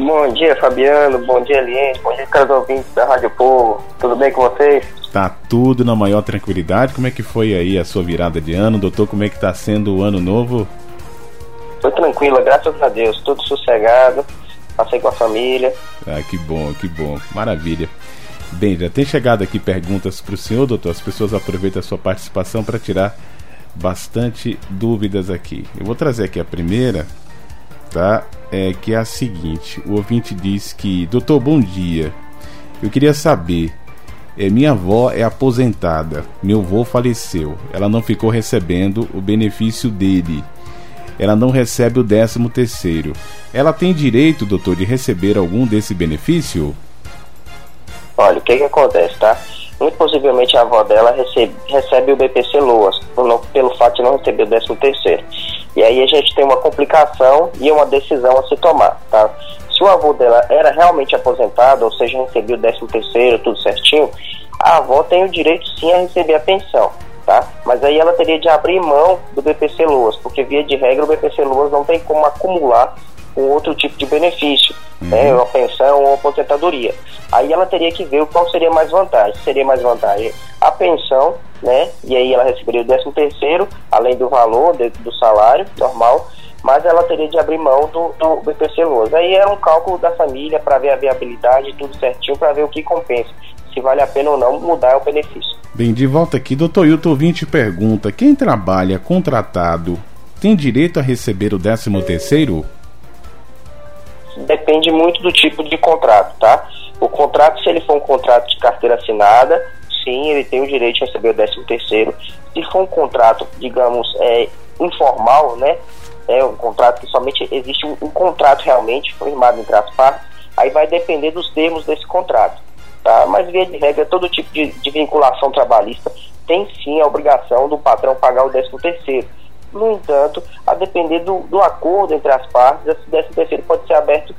Bom dia, Fabiano. Bom dia, Eliane. Bom dia, caros ouvintes da Rádio Povo. Tudo bem com vocês? Tá tudo na maior tranquilidade. Como é que foi aí a sua virada de ano, doutor? Como é que tá sendo o ano novo? Foi tranquila, graças a Deus. Tudo sossegado. Passei com a família. Ah, que bom. Maravilha. Bem, já tem chegado aqui perguntas para o senhor, doutor. As pessoas aproveitam a sua participação para tirar bastante dúvidas aqui. Eu vou trazer aqui a primeira, tá? Que é a seguinte: o ouvinte diz que, doutor, bom dia. Eu queria saber, minha avó é aposentada, meu avô faleceu, ela não ficou recebendo o benefício dele, ela não recebe o 13º. Ela tem direito, doutor, de receber algum desse benefício? Olha, o que acontece, tá? Muito possivelmente a avó dela recebe o BPC Loas, pelo fato de não receber o 13º. E aí a gente tem uma complicação e uma decisão a se tomar, tá? Se o avô dela era realmente aposentado, ou seja, recebia o 13º, tudo certinho, a avó tem o direito sim a receber a pensão, tá? Mas aí ela teria de abrir mão do BPC Loas, porque via de regra o BPC Loas não tem como acumular com outro tipo de benefício, né? Uma pensão ou uma aposentadoria. Aí ela teria que ver qual seria mais vantagem. Seria mais vantagem a pensão, né? E aí ela receberia o 13º, além do valor do salário normal, mas ela teria de abrir mão do BPC Loas. Aí é um cálculo da família para ver a viabilidade, tudo certinho, para ver o que compensa, se vale a pena ou não mudar o benefício. Bem, de volta aqui, doutor Hilton, ouvinte pergunta: quem trabalha contratado tem direito a receber o 13º? Depende muito do tipo de contrato, tá? O contrato, se ele for um contrato de carteira assinada, sim, ele tem o direito de receber o 13º. Se for um contrato, digamos, informal, né? Um contrato que somente existe um contrato realmente firmado entre as partes, aí vai depender dos termos desse contrato, tá? Mas, via de regra, todo tipo de vinculação trabalhista tem sim a obrigação do patrão pagar o 13º. No entanto, a depender do acordo entre as partes, esse 13º pode ser aberto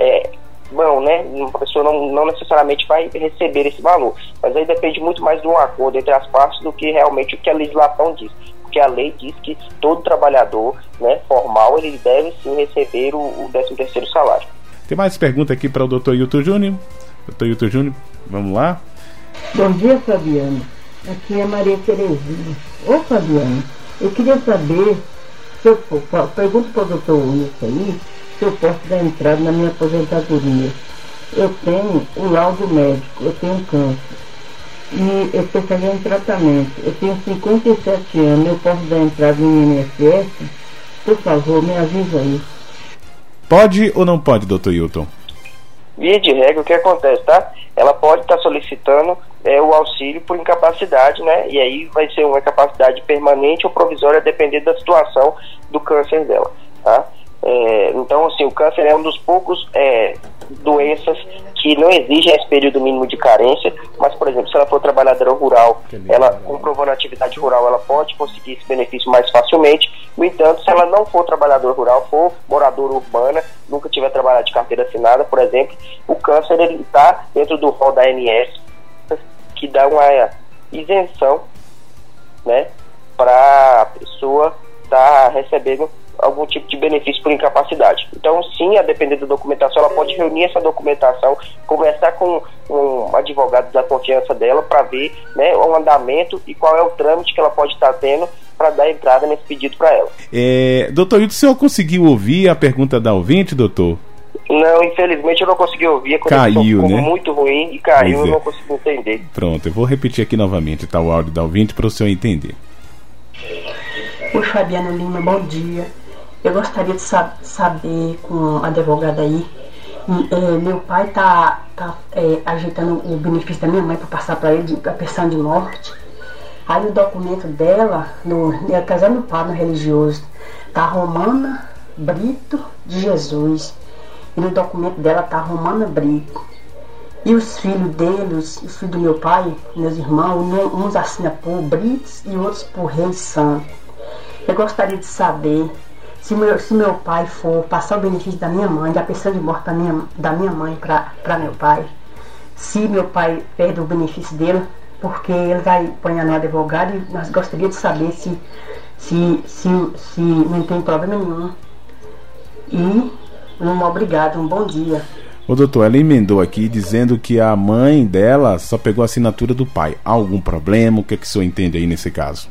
mão, né? A pessoa não necessariamente vai receber esse valor, mas aí depende muito mais de um acordo entre as partes do que realmente o que a legislação diz, porque a lei diz que todo trabalhador, né, formal, ele deve sim receber o 13º salário. Tem mais pergunta aqui para o doutor Hilton Júnior. Doutor Hilton Júnior, vamos lá. Bom dia, Fabiano. Aqui é Maria Terezinha. Ô, Fabiano, eu queria saber, pergunto para o doutor Wilson aí, se eu posso dar entrada na minha aposentadoria. Eu tenho o laudo médico, eu tenho câncer e eu estou fazendo tratamento. Eu tenho 57 anos, eu posso dar entrada no INSS? Por favor, me avisa aí. Pode ou não pode, doutor Hilton? Via de regra, o que acontece, tá? Ela pode estar solicitando o auxílio por incapacidade, né? E aí vai ser uma incapacidade permanente ou provisória, dependendo da situação do câncer dela, tá? Então, assim, o câncer é um dos poucos doenças que não exigem esse período mínimo de carência, mas, por exemplo, se ela for trabalhadora rural, ela, comprovando a atividade rural, ela pode conseguir esse benefício mais facilmente. No entanto, se ela não for trabalhadora rural, for moradora urbana, nunca tiver trabalhado de carteira assinada, por exemplo, o câncer, ele está dentro do rol da ANS, que dá uma isenção, né, para a pessoa estar recebendo algum tipo de benefício por incapacidade. Então, sim, a depender da documentação, ela pode reunir essa documentação, conversar com um advogado da confiança dela para ver, né, o andamento e qual é o trâmite que ela pode estar tendo para dar entrada nesse pedido para ela. Doutor Hilton, o senhor conseguiu ouvir a pergunta da ouvinte, doutor? Não, infelizmente eu não consegui ouvir. A conexão ficou, né? Muito ruim e caiu, eu não consegui entender. Pronto, eu vou repetir aqui novamente, tá, o áudio da ouvinte para o senhor entender. Oi, Fabiano Lima, bom dia. Eu gostaria de saber com a advogada aí, meu pai tá ajeitando o benefício da minha mãe para passar para ele a pensão de morte. Aí o documento dela, ela casando no padre religioso, tá Romana Brito de Jesus. E no documento dela tá Romana Brito. E os filhos deles, os filhos do meu pai, meus irmãos, uns assinam por Britos e outros por Rei Santo. Eu gostaria de saber se meu pai for passar o benefício da minha mãe, da pensão de morte da minha mãe para meu pai, se meu pai perde o benefício dele, porque ele vai apanhar no advogado, e nós gostaríamos de saber se não tem problema nenhum. E obrigado, um bom dia. Ô doutor, ela emendou aqui dizendo que a mãe dela só pegou a assinatura do pai. Há algum problema? O que é que o senhor entende aí nesse caso?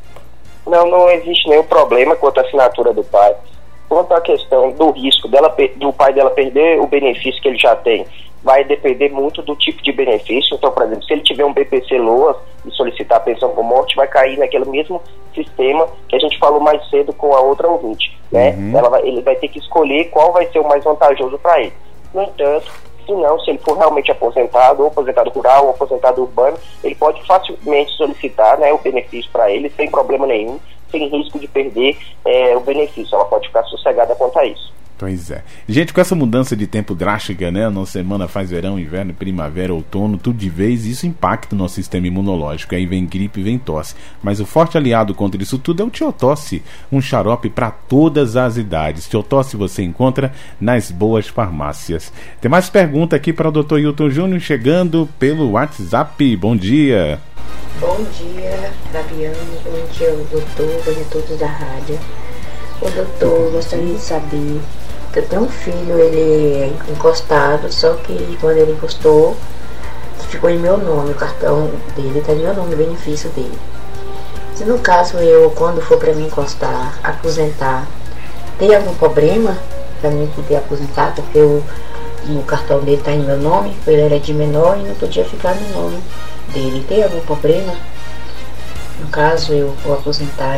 Não existe nenhum problema quanto à assinatura do pai. Quanto à questão do risco do pai dela perder o benefício que ele já tem, vai depender muito do tipo de benefício. Então, por exemplo, se ele tiver um BPC-LOAS e solicitar a pensão por morte, vai cair naquele mesmo sistema que a gente falou mais cedo com a outra ouvinte, né? Ele vai ter que escolher qual vai ser o mais vantajoso para ele. No entanto, se ele for realmente aposentado, ou aposentado rural, ou aposentado urbano, ele pode facilmente solicitar, né, o benefício para ele, sem problema nenhum, sem risco de perder o benefício. Ela pode ficar sossegada quanto a isso. Pois é. Gente, com essa mudança de tempo drástica, né? A nossa semana faz verão, inverno, primavera, outono, tudo de vez, isso impacta o nosso sistema imunológico. Aí vem gripe, vem tosse. Mas o forte aliado contra isso tudo é o Tiotosse, um xarope para todas as idades. Tiotosse você encontra nas boas farmácias. Tem mais pergunta aqui para o Dr. Hilton Júnior chegando pelo WhatsApp. Bom dia. Bom dia, Fabiano. Bom dia, doutor. Bom dia a todos da rádio. O doutor, gostaria de saber, eu tenho um filho, ele é encostado, só que quando ele encostou, ficou em meu nome, o cartão dele está em meu nome, o benefício dele. Se no caso eu, quando for para mim encostar, aposentar, tem algum problema para mim poder aposentar, porque o cartão dele está em meu nome, ele era de menor e não podia ficar no nome dele. Tem algum problema? No caso eu vou aposentar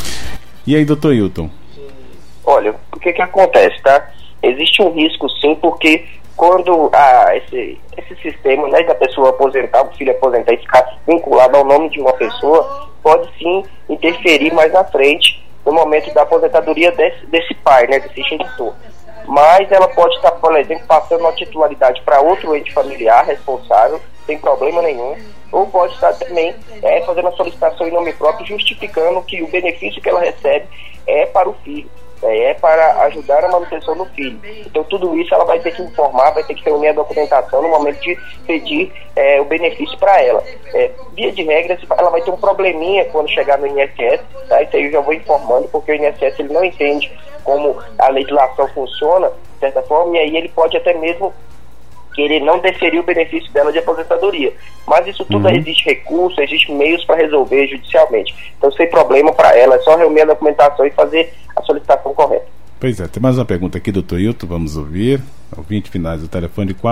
E aí, doutor Hilton? Olha, o que acontece, tá? Existe um risco sim, porque quando esse sistema, né, da pessoa aposentar, o filho aposentar e ficar vinculado ao nome de uma pessoa, pode sim interferir mais na frente, no momento da aposentadoria desse pai, né, desse genitor. Mas ela pode estar, por exemplo, passando a titularidade para outro ente familiar responsável, sem problema nenhum, ou pode estar também fazendo a solicitação em nome próprio, justificando que o benefício que ela recebe é para o filho, é para ajudar a manutenção do filho. Então tudo isso ela vai ter que informar, vai ter que reunir a documentação no momento de pedir o benefício para ela. Via de regra, ela vai ter um probleminha quando chegar no INSS, tá? Isso aí eu já vou informando, porque o INSS ele não entende como a legislação funciona, de certa forma, e aí ele pode até mesmo querer não deferir o benefício dela de aposentadoria. Mas isso tudo existe recurso, existe meios para resolver judicialmente. Então, sem problema para ela, é só reunir a documentação e fazer a solicitação correta. Pois é, tem mais uma pergunta aqui, doutor Hilton, vamos ouvir. Ouvinte finais do telefone de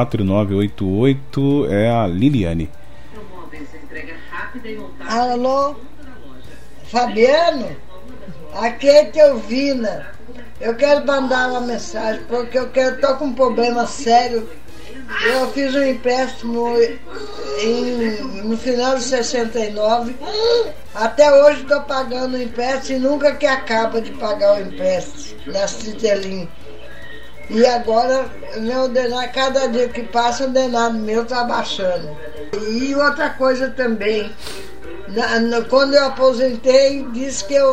4988 é a Liliane. Alô, Fabiano? Aqui é Teovina. Eu quero mandar uma mensagem, porque estou com um problema sério. Eu fiz um empréstimo no final de 69. Até hoje estou pagando o empréstimo e nunca que acaba de pagar o empréstimo na Citelim. E agora, cada dia que passa, o denado meu está baixando. E outra coisa também, quando eu aposentei, disse que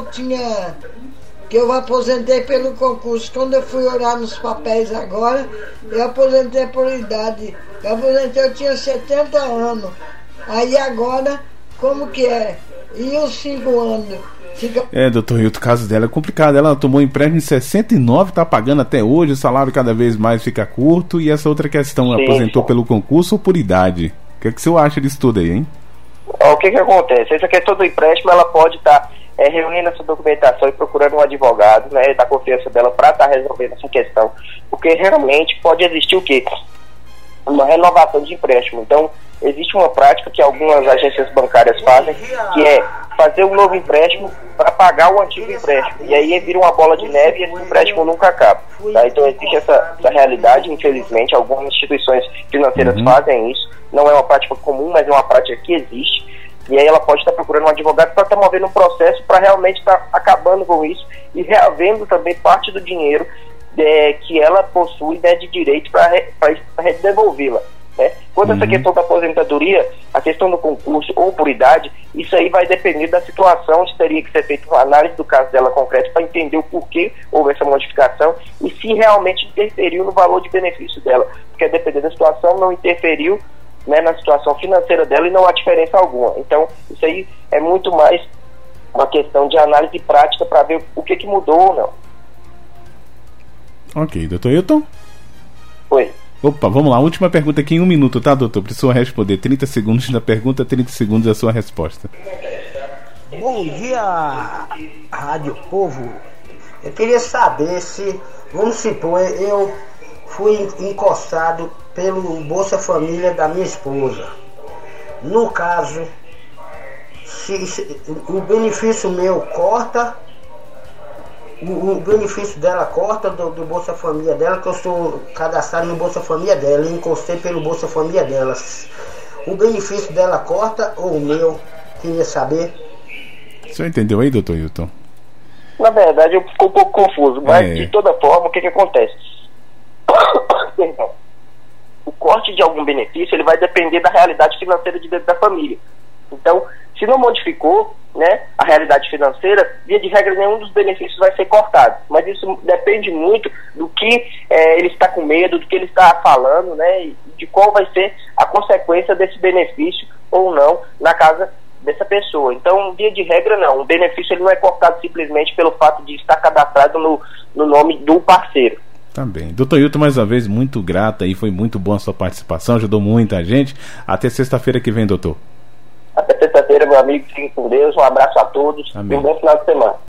eu aposentei pelo concurso. Quando eu fui olhar nos papéis agora, eu aposentei por idade. Eu tinha 70 anos. Aí agora, como que é? E os 5 anos? Doutor Hilton, o caso dela é complicado. Ela tomou empréstimo em 69, está pagando até hoje, o salário cada vez mais fica curto. E essa outra questão, aposentou pelo concurso ou por idade? O que é que o senhor acha disso tudo aí, hein? O que acontece? Essa questão do empréstimo, ela pode estar reunindo essa documentação e procurando um advogado, né, da confiança dela para estar resolvendo essa questão, porque realmente pode existir o quê? Uma renovação de empréstimo. Então, existe uma prática que algumas agências bancárias fazem, que é fazer um novo empréstimo para pagar o antigo empréstimo, e aí vira uma bola de neve e esse empréstimo nunca acaba, tá? Então existe essa realidade, infelizmente, algumas instituições financeiras fazem isso, não é uma prática comum, mas é uma prática que existe. E aí ela pode estar procurando um advogado para estar movendo um processo para realmente estar acabando com isso e reavendo também parte do dinheiro que ela possui, né, de direito para devolvê-la. Né? Quanto a essa questão da aposentadoria, a questão do concurso ou por idade, isso aí vai depender da situação, onde teria que ser feita uma análise do caso dela concreto para entender o porquê houve essa modificação e se realmente interferiu no valor de benefício dela. Porque a depender da situação, não interferiu, né, na situação financeira dela e não há diferença alguma. Então, isso aí é muito mais uma questão de análise prática para ver o que mudou ou não. Ok, doutor Hilton? Oi. Opa, vamos lá, última pergunta aqui em 1 minuto, tá, doutor? Precisa responder 30 segundos da pergunta, 30 segundos da sua resposta. Bom dia, Rádio Povo. Eu queria saber se, vamos supor, eu fui encostado pelo Bolsa Família da minha esposa. No caso, se o benefício meu corta, o benefício dela corta do Bolsa Família dela, que eu sou cadastrado no Bolsa Família dela, e encostei pelo Bolsa Família dela. O benefício dela corta ou o meu? Queria saber. O senhor entendeu aí, doutor Hilton? Na verdade, eu fico um pouco confuso, mas de toda forma, o que acontece? Perdão. O corte de algum benefício, ele vai depender da realidade financeira de dentro da família. Então, se não modificou, né, a realidade financeira, via de regra, nenhum dos benefícios vai ser cortado. Mas isso depende muito do que ele está com medo, do que ele está falando, né, e de qual vai ser a consequência desse benefício ou não na casa dessa pessoa. Então, via de regra, não. O benefício ele não é cortado simplesmente pelo fato de estar cadastrado no nome do parceiro. Também. Doutor Hilton, mais uma vez, muito grato aí, foi muito boa a sua participação, ajudou muita gente. Até sexta-feira que vem, doutor. Até sexta-feira, meu amigo, fique com Deus, um abraço a todos. Amém. E um bom final de semana.